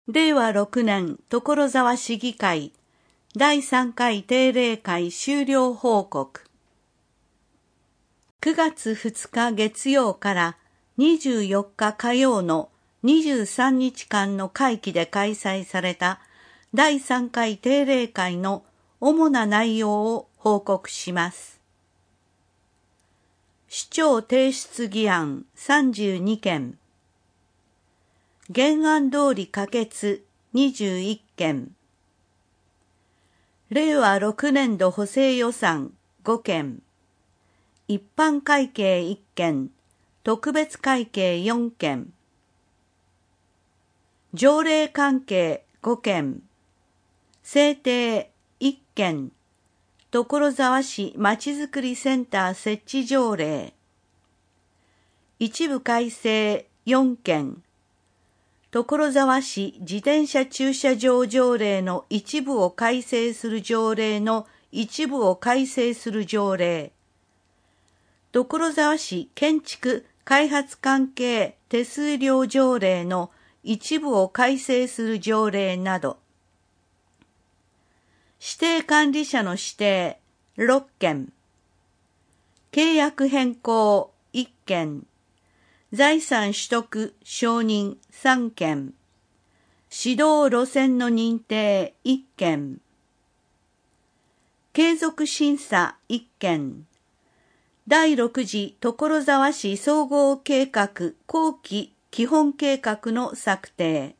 令和6年所沢市議会第3回定例会終了報告。9月2日月曜から24日火曜の23日間の会期で開催された第3回定例会の主な内容を報告します。市長提出議案32件。原案通り可決21件。令和6年度補正予算5件。一般会計1件、特別会計4件。条例関係5件。制定1件。所沢市まちづくりセンター設置条例。一部改正4件。所沢市自転車駐車場条例の一部を改正する条例の一部を改正する条例。所沢市建築開発関係手数料条例の一部を改正する条例など。指定管理者の指定6件。契約変更1件。財産取得承認3件。指導路線の認定1件。継続審査1件。第6次所沢市総合計画後期基本計画の策定。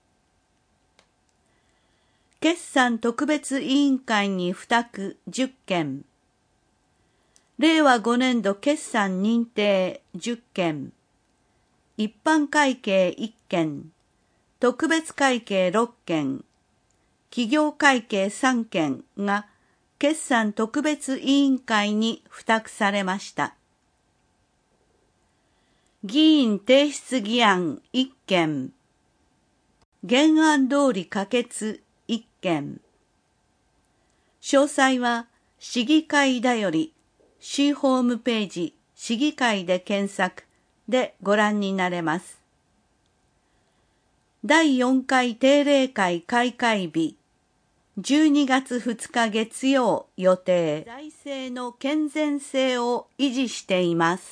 決算特別委員会に付託10件。令和5年度決算認定10件。一般会計1件。特別会計6件。企業会計3件が決算特別委員会に付託されました。議員提出議案1件。原案通り可決1件。詳細は市議会だより市ホームページ市議会で検索でご覧になれます。第4回定例会開会日12月2日月曜予定。財政の健全性を維持しています。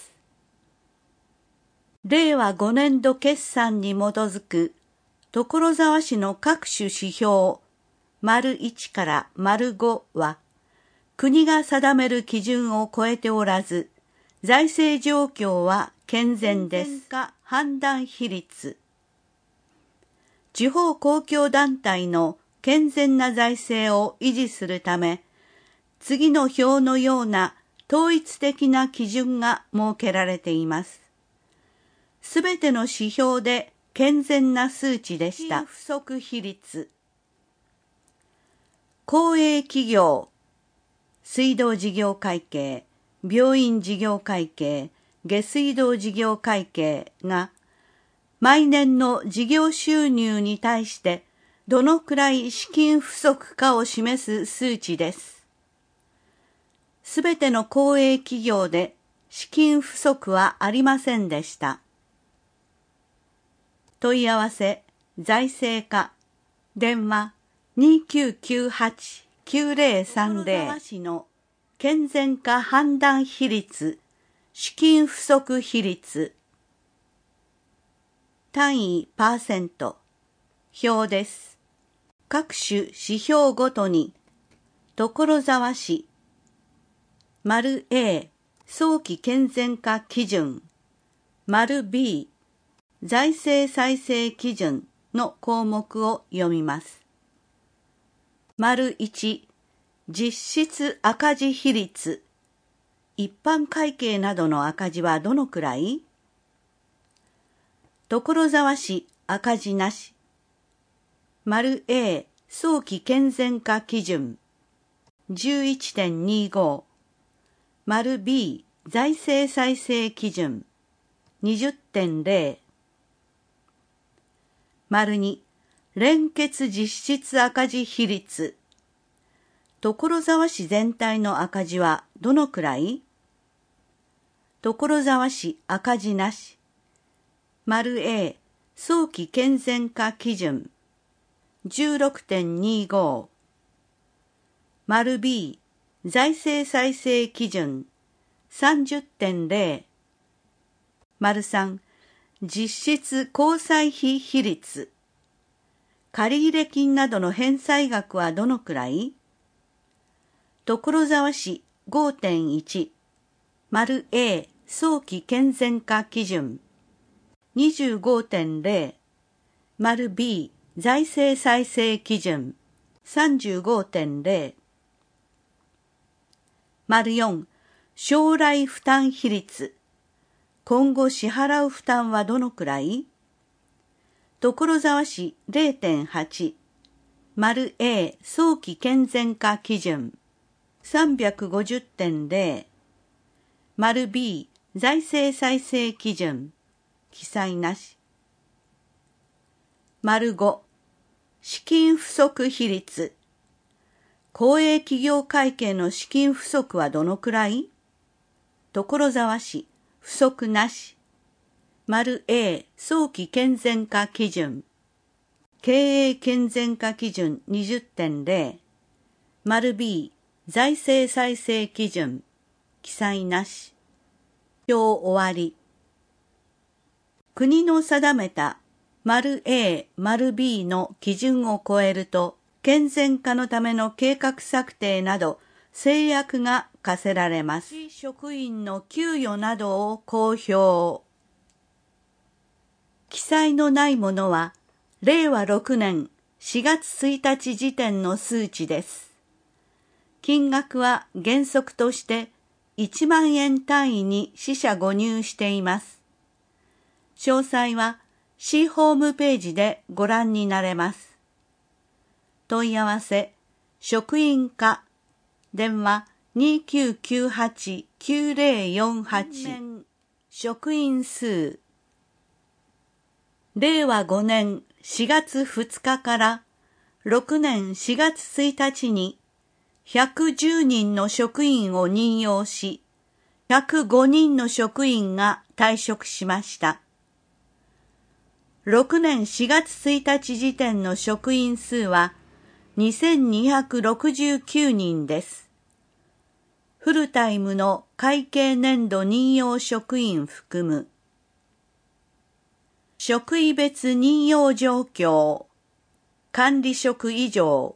令和5年度決算に基づく所沢市の各種指標1から5は国が定める基準を超えておらず、財政状況は健全です。判断比率。地方公共団体の健全な財政を維持するため、次の表のような統一的な基準が設けられています。すべての指標で健全な数値でした。不足比率。公営企業、水道事業会計、病院事業会計、下水道事業会計が毎年の事業収入に対してどのくらい資金不足かを示す数値です。すべての公営企業で資金不足はありませんでした。問い合わせ、財政課、電話2998-9030。所沢市の健全化判断比率、資金不足比率。単位パーセント。表です。各種指標ごとに、所沢市、A、早期健全化基準、B、財政再生基準の項目を読みます。1、実質赤字比率。一般会計などの赤字はどのくらい？所沢市赤字なし。A、早期健全化基準 11.25。B、財政再生基準 20.0。2、連結実質赤字比率。所沢市全体の赤字はどのくらい？所沢市赤字なし。A、早期健全化基準 16.25 丸 B 財政再生基準 30.0 丸3実質交際費比率借入金などの返済額はどのくらい？所沢市 5.1 丸 A 早期健全化基準 25.0 丸 B 財政再生基準 35.0 丸4将来負担比率今後支払う負担はどのくらい？所沢市 0.8 丸 A 早期健全化基準 350.0 丸 B 財政再生基準記載なし丸5資金不足比率公営企業会計の資金不足はどのくらい？所沢市不足なし丸 A 早期健全化基準経営健全化基準 20.0 丸 B 財政再生基準記載なし表終わり国の定めた丸 A 丸 B の基準を超えると健全化のための計画策定など制約が課せられます。市職員の給与などを公表。記載のないものは令和6年4月1日時点の数値です。金額は原則として1万円単位に四捨五入しています。詳細は市ホームページでご覧になれます。問い合わせ、職員課、電話 2998-9048 職員数令和5年4月2日から6年4月1日に110人の職員を任用し、105人の職員が退職しました。6年4月1日時点の職員数は2269人です。フルタイムの会計年度任用職員含む。職位別任用状況。管理職以上。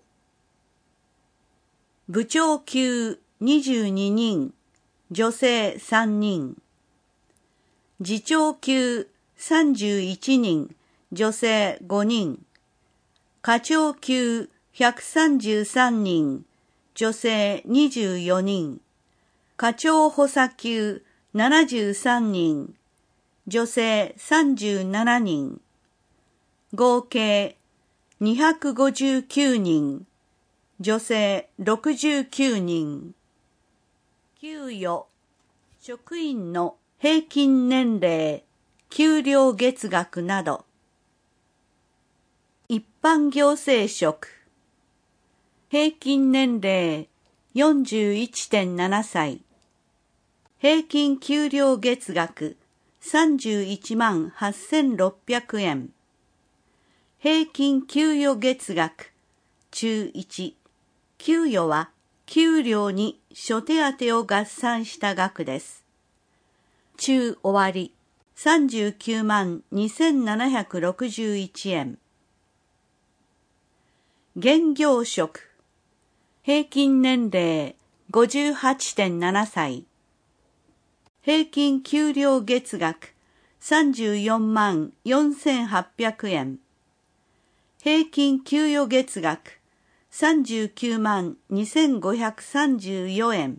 部長級22人、女性3人。次長級31人、女性5人。課長級133人、女性24人。課長補佐級73人、女性37人。合計259人、女性69人。給与、職員の平均年齢、給料月額など。一般行政職平均年齢 41.7 歳平均給料月額31万8600円平均給与月額中1給与は給料に諸手当を合算した額です中終わり39万2761円現業職平均年齢 58.7 歳平均給料月額34万4800円平均給与月額39万2534円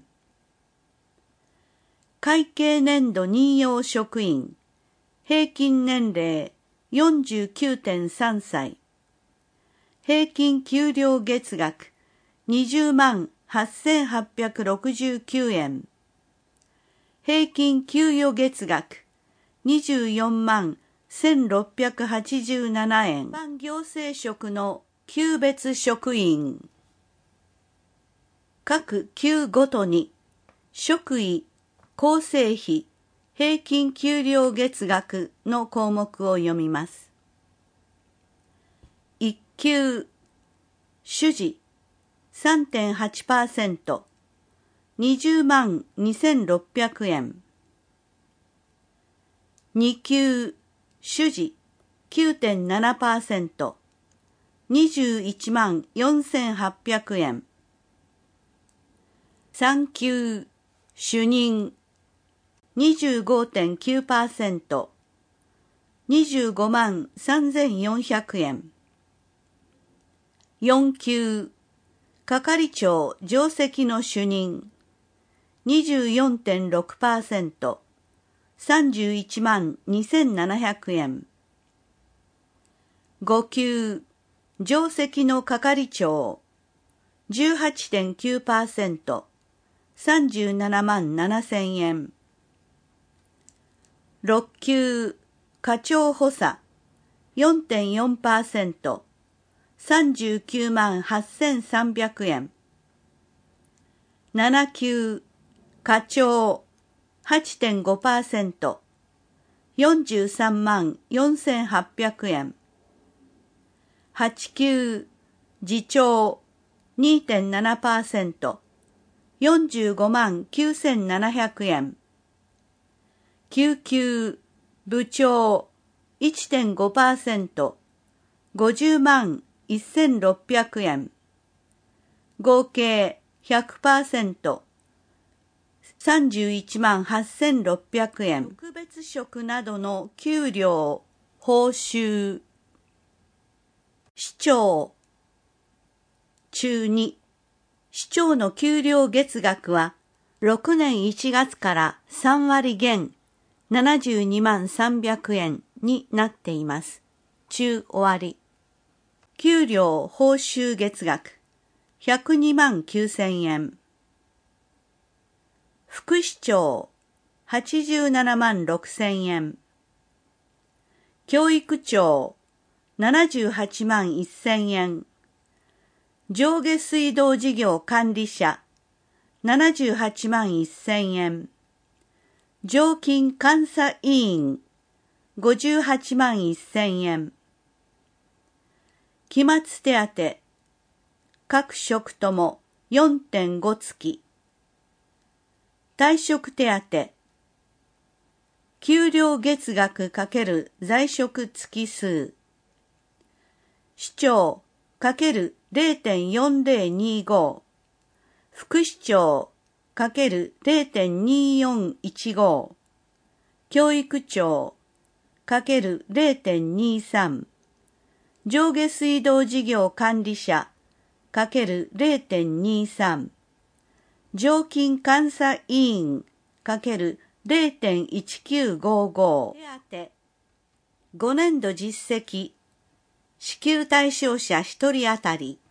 会計年度任用職員平均年齢 49.3 歳平均給料月額20万8869円平均給与月額24万1687円一般行政職の級別職員各級ごとに職位、構成費、平均給料月額の項目を読みます。1級主事 3.8%、20万2600円。2級、主事 9.7%、21万4800円。3級、主任 25.9%、25万3400円。4級、係長上席の主任 24.6%、31万2700円。5級、上席の係長 18.9%、37万7000円。6級、課長補佐 4.4%、39万8300円。7級、課長 8.5%、43万4800円。8級、次長 2.7%、45万9700円。9級、部長 1.5%、50万1600円。合計 100%、31万8600円。特別職などの給料、報酬。市長。中2、市長の給料月額は、6年1月から3割減、72万300円になっています。中終わり。給料報酬月額、102万9000円。副市長、87万6000円。教育長、78万1000円。上下水道事業管理者、78万1000円。常勤監査委員、58万1000円。期末手当、各職とも 4.5 月。退職手当、給料月額×在職月数。市長×0.4025、副市長×0.2415、教育長×0.23、上下水道事業管理者×0.23、常勤監査委員×0.1955。手当、5年度実績、支給対象者1人当たり。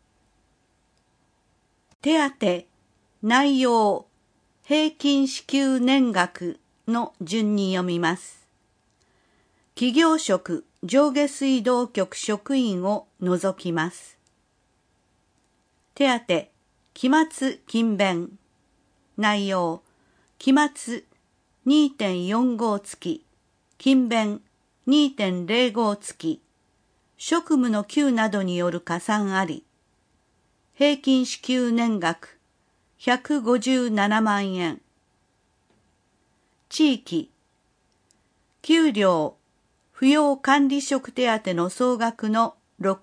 手当、内容、平均支給年額の順に読みます。企業職、上下水道局職員を除きます。手当、期末勤勉。内容、期末 2.45 月、勤勉 2.05 月、職務の給などによる加算あり、平均支給年額157万円。地域、給料、扶養管理職手当の総額の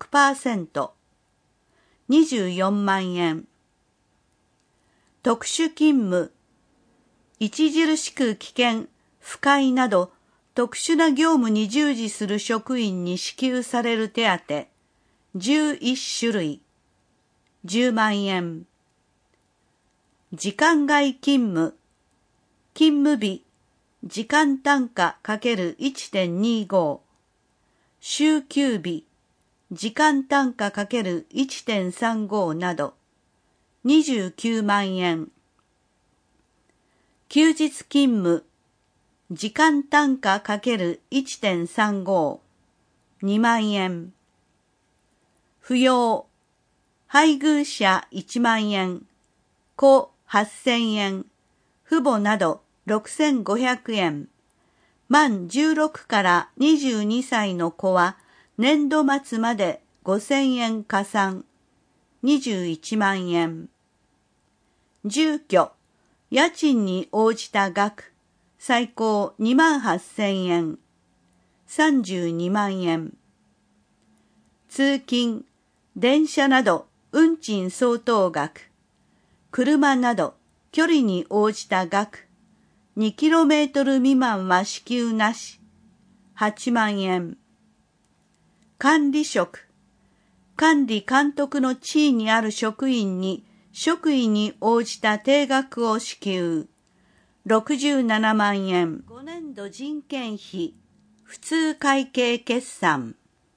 6%、24万円。特殊勤務、著しく危険、不快など特殊な業務に従事する職員に支給される手当11種類、10万円。時間外勤務、勤務日、時間単価 ×1.25、週休日、時間単価 ×1.35 など、29万円。休日勤務、時間単価 ×1.35、2万円。扶養、配偶者1万円、子8000円、父母など6500円。満16から22歳の子は年度末まで5000円加算。 21万円。住居、家賃に応じた額、最高28,000円。32万円。通勤、電車など運賃相当額、車など距離に応じた額、2km 未満は支給なし、8万円。管理職、管理監督の地位にある職員に職位に応じた定額を支給、67万円。5年度人件費、普通会計決算。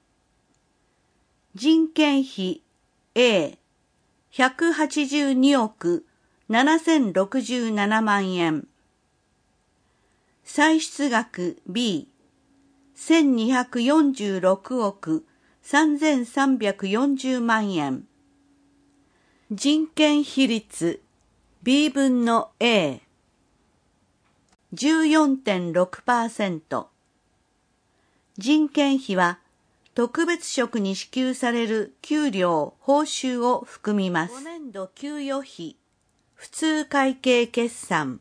人件費 A、182億7067万円。歳出額 B、1246億3340万円。人件比率 B 分の A、14.6%。人件費は特別職に支給される給料・報酬を含みます。5年度給与費、普通会計決算。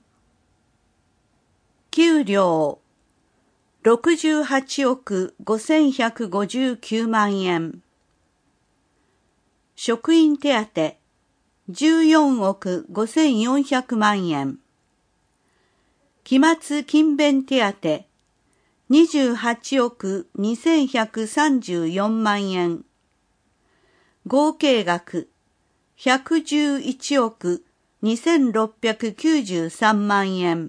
給料、68億5159万円。職員手当、14億5400万円。期末勤勉手当、28億2134万円。合計額、111億2693万円。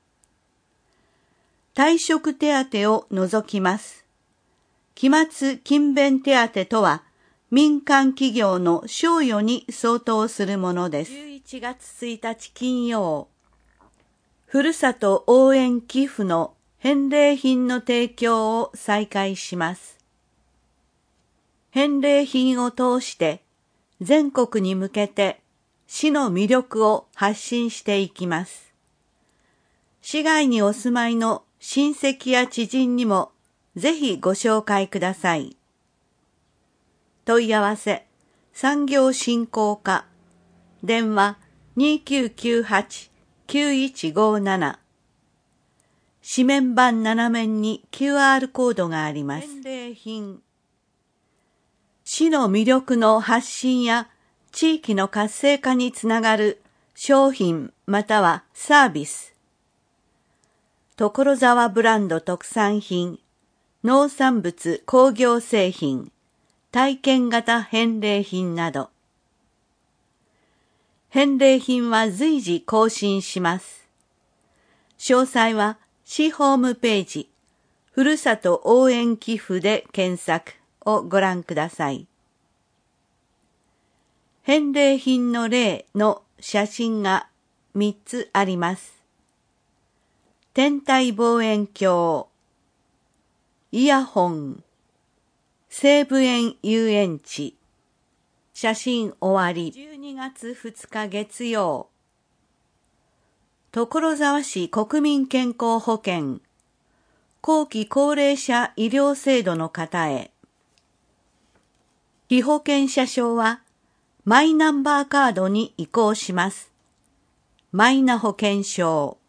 退職手当を除きます。期末勤勉手当とは、民間企業の賞与に相当するものです。11月1日金曜、ふるさと応援寄付の返礼品の提供を再開します。返礼品を通して全国に向けて市の魅力を発信していきます。市外にお住まいの親戚や知人にもぜひご紹介ください。問い合わせ、産業振興課、電話2998-9157。紙面板7面に QR コードがあります。返礼品。市の魅力の発信や地域の活性化につながる商品またはサービス。所沢ブランド特産品、農産物工業製品、体験型返礼品など。返礼品は随時更新します。詳細は市ホームページ、ふるさと応援寄付で検索をご覧ください。返礼品の例の写真が3つあります。天体望遠鏡、イヤホン、西武園遊園地。写真終わり。12月2日月曜。所沢市国民健康保険、後期高齢者医療制度の方へ。被保険者証はマイナンバーカードに移行します。マイナ保険証。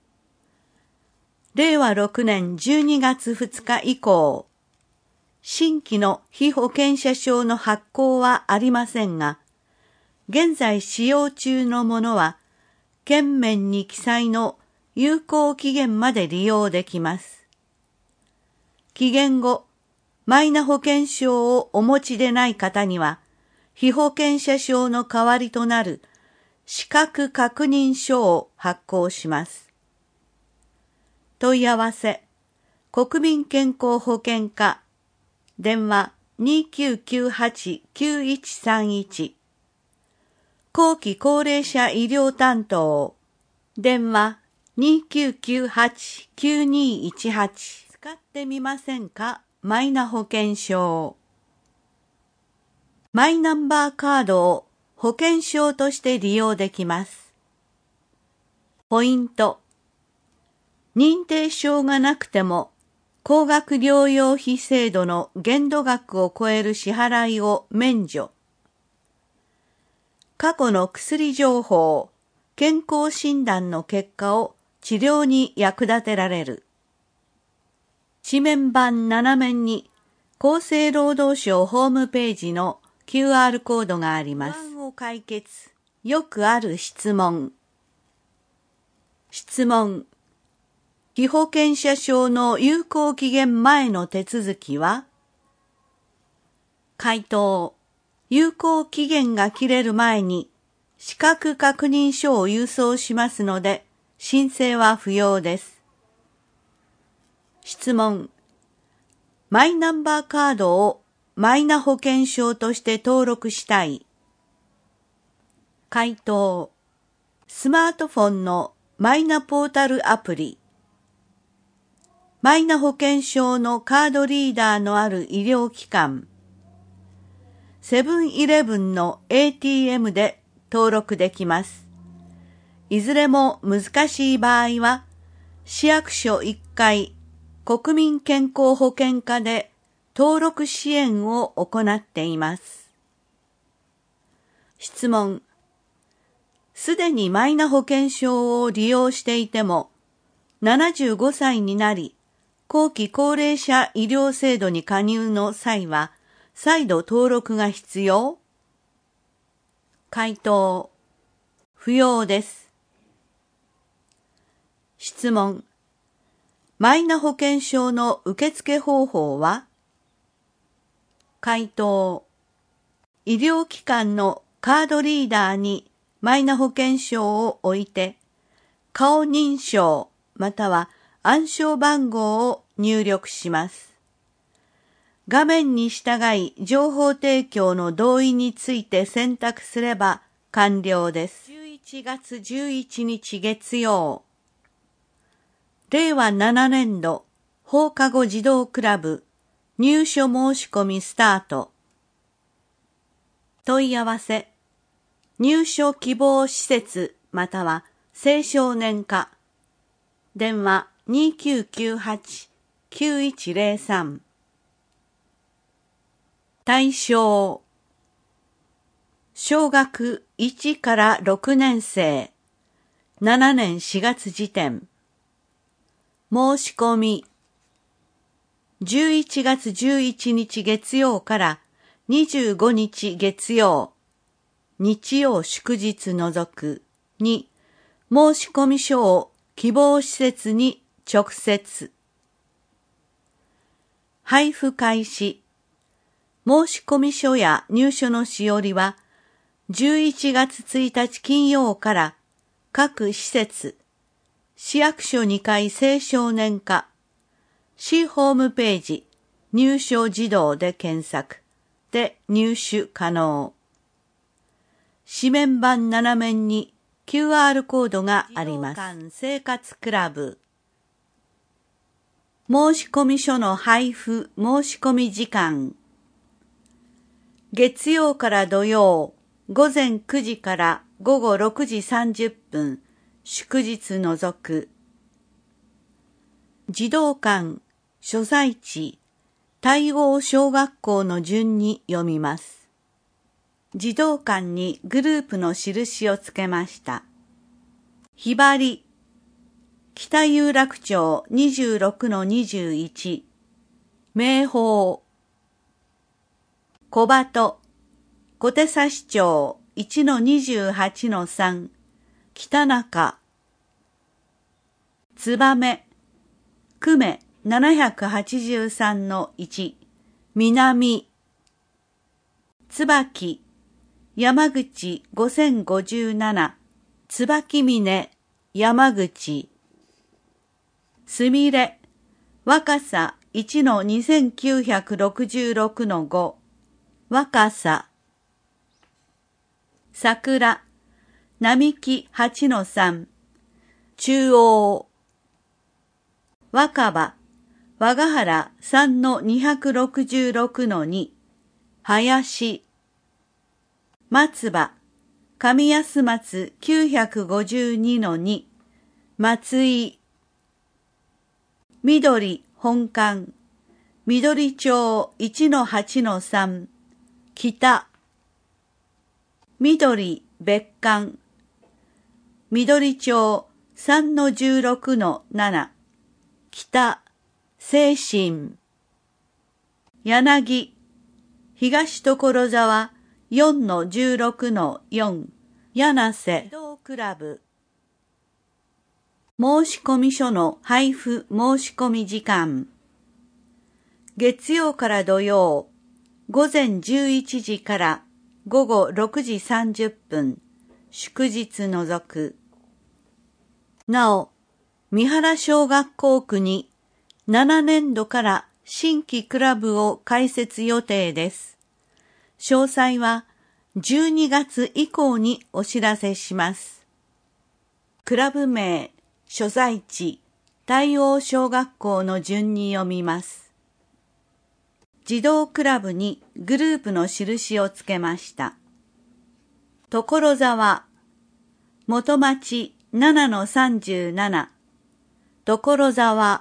令和6年12月2日以降、新規の被保険者証の発行はありませんが、現在使用中のものは、券面に記載の有効期限まで利用できます。期限後、マイナ保険証をお持ちでない方には、被保険者証の代わりとなる資格確認書を発行します。問い合わせ、国民健康保険課、電話2998-9131。後期高齢者医療担当、電話2998-9218。使ってみませんか？マイナ保険証。マイナンバーカードを保険証として利用できます。ポイント。認定証がなくても、高額療養費制度の限度額を超える支払いを免除。 過去の薬情報、健康診断の結果を治療に役立てられる。紙面版7面に厚生労働省ホームページの QR コードがあります。不安を解決。よくある質問。質問。被保険者証の有効期限前の手続きは？回答。有効期限が切れる前に資格確認書を郵送しますので、申請は不要です。質問。マイナンバーカードをマイナ保険証として登録したい。回答。スマートフォンのマイナポータルアプリ。マイナ保険証のカードリーダーのある医療機関。セブンイレブンの ATM で登録できます。いずれも難しい場合は、市役所1階国民健康保険課で登録支援を行っています。質問。すでにマイナ保険証を利用していても、75歳になり、後期高齢者医療制度に加入の際は、再度登録が必要？回答。不要です。質問。マイナ保険証の受付方法は？回答。医療機関のカードリーダーにマイナ保険証を置いて、顔認証または暗証番号を入力します。画面に従い情報提供の同意について選択すれば完了です。11月11日月曜。令和7年度放課後児童クラブ入所申し込みスタート。問い合わせ。入所希望施設または青少年課。電話2998-9103。対象。小学1から6年生。7年4月時点。申し込み。11月11日月曜から25日月曜。日曜祝日除く。2、申し込み書を希望施設に直接。配布開始。申し込み書や入所のしおりは、11月1日金曜から各施設、市役所2階青少年課、市ホームページ、入所児童で検索で入手可能。紙面版7面に QR コードがあります。児童館生活クラブ。申し込み書の配布申し込み時間。月曜から土曜、午前9時から午後6時30分、祝日除く。児童館、所在地、対応小学校の順に読みます。児童館にグループの印をつけました。ひばり、北有楽町 26-21、明宝、小鳩、小手指町 1-28-3、北中、燕、久米 783-1、南、椿、山口5057、椿峰、山口、すみれ、若狭 1-2966-5、若狭、桜、並木 8-3、中央、若葉、和ヶ原 3-266-2、林、松葉、上安松 952-2、松井、緑本館、緑町 1-8-3、北、緑別館、緑町3-16-7、北、清新、柳、東所沢4-16-4、柳瀬児童クラブ。申込書の配布申し込み時間。月曜から土曜、午前11時から午後6時30分、祝日除く。なお、三原小学校区に7年度から新規クラブを開設予定です。詳細は12月以降にお知らせします。クラブ名、所在地、対応小学校の順に読みます。児童クラブにグループの印をつけました。所沢、元町7-37、所沢、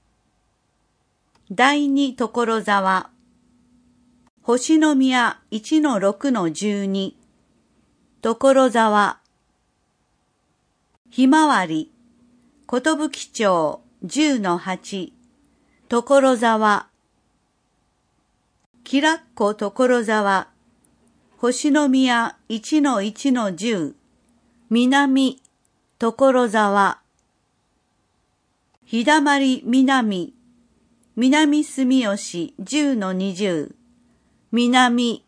第二所沢、星宮1-6-12、所沢、ひまわり、寿町10-8、所沢、きらっこ所沢、星宮1-1-10、南、所沢、日だまり南、南住吉10-20、南、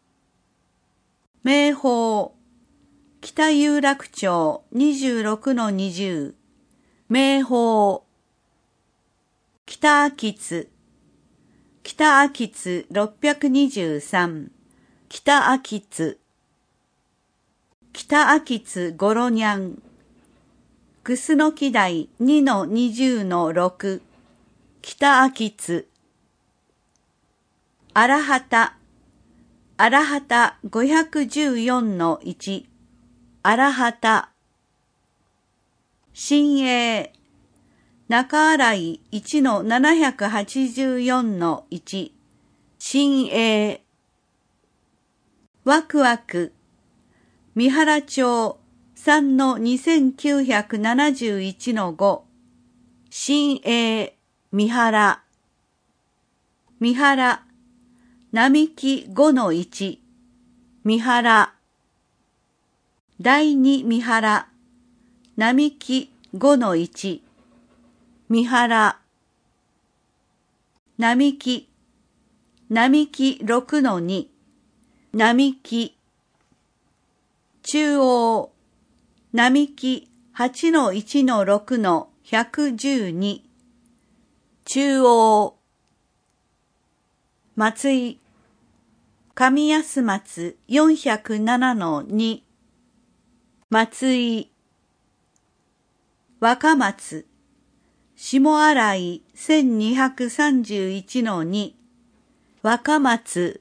明豊、北有楽町26-20、明豊、北秋津、北秋津623、北秋津、北秋津ごろにゃん、楠木台2-20-6、北秋津、荒畑、荒畑514-1、荒畑、新栄、中新井1-784-1、新栄、わくわく、三原町3-2971-5、新栄、三原、三原、並木5-1、三原、第二三原、並木5-1、三原、並木、並木6-2、並木、中央、並木8-1-6-112、中央、松井、上安松407-2、松井、若松、下新井1231-2、若松、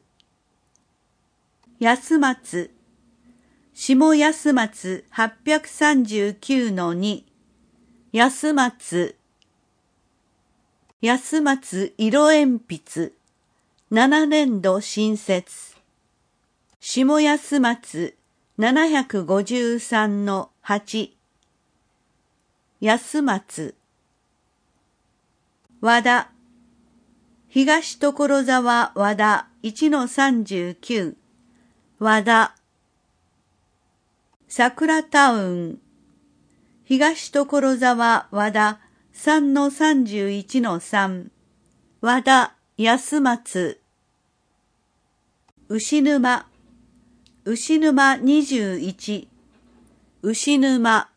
安松、下安松839-2、安松、安松色鉛筆、7年度新設、下安松753-8、安松、和田、東所沢和田1-39、和田、桜タウン、東所沢和田3-31-3、和田安松、牛沼、牛沼21、牛沼、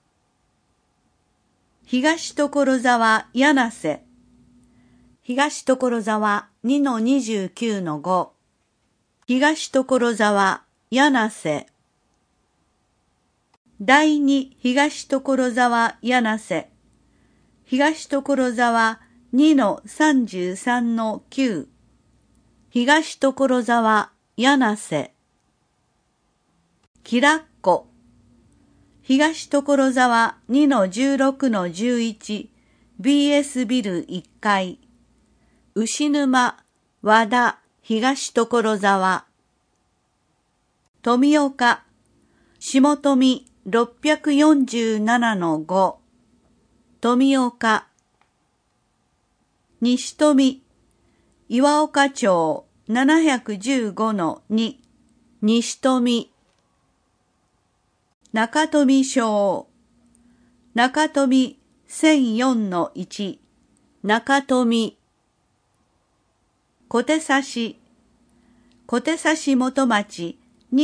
東所沢柳瀬、東所沢2-29-5、東所沢柳瀬、第二東所沢柳瀬、東所沢2-33-9、東所沢柳瀬、きらっこ、東所沢2-16-11、BS ビル1階、牛沼、和田、東所沢、富岡、 下富647-5、富岡、西富、岩岡町715-2、西富、中富町、中富1004-1、中富、小手指、小手指元町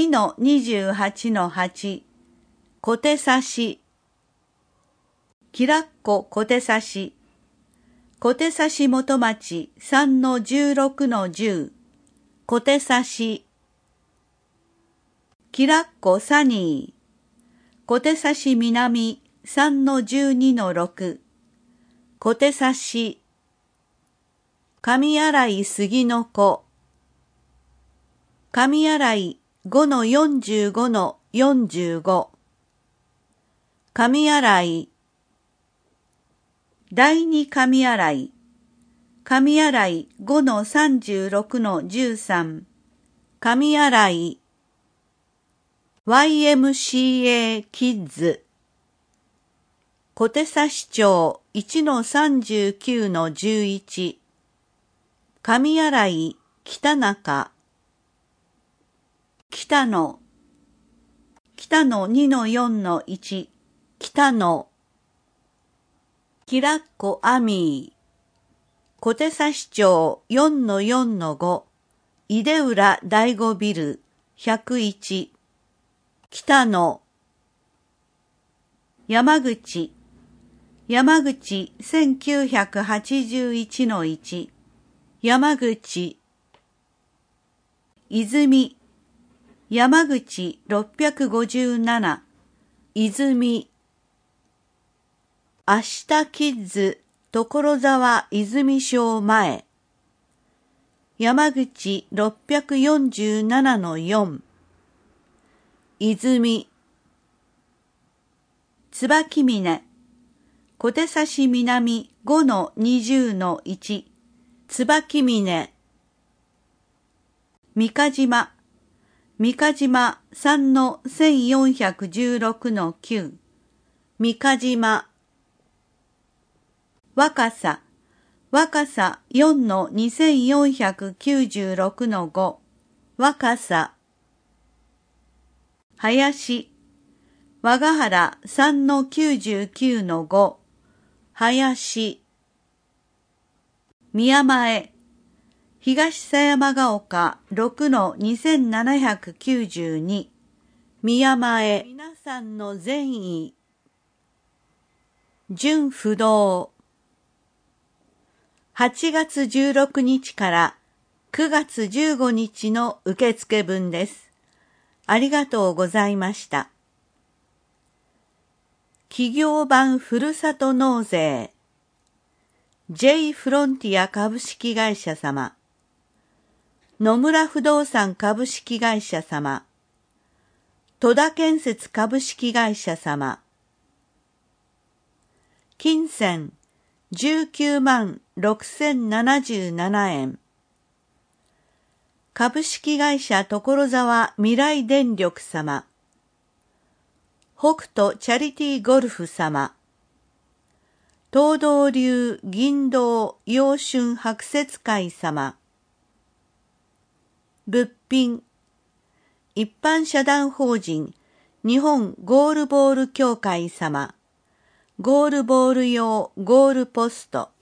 2-28-8、小手指、きらっこ小手指、小手指元町3-16-10、小手指、きらっこサニー、小手指南3-12-6、小手指、上新井杉の子、上新井5-45-45、上新井、第二上新井、上新井5-36-13、上新井、YMCA キッズ、小手指町1-39-11、上新井北中、北野、北野2-4-1、北野、きらっこアミー、小手指町4-4-5、井出浦第五ビル101、北野、山口、山口1981-1、山口、泉、山口657、泉、明日キッズ所沢泉小前、山口647-4、泉、椿峰、小手指南5-20-1、椿峰、三ヶ島、三ヶ島3-1416-9、三ヶ島、若狭、若狭4-2496-5、若狭、林、和賀原3-99-5、林、宮前、東狭山ヶ丘6-2792、宮前、皆さんの善意、純不動、8月16日から9月15日の受付分です。ありがとうございました。企業版ふるさと納税 J フロンティア株式会社様、野村不動産株式会社様、戸田建設株式会社様、金銭196077円、株式会社所沢未来電力様、北斗チャリティーゴルフ様、東道流銀道陽春白雪会様、物品、一般社団法人日本ゴールボール協会様、ゴールボール用ゴールポスト、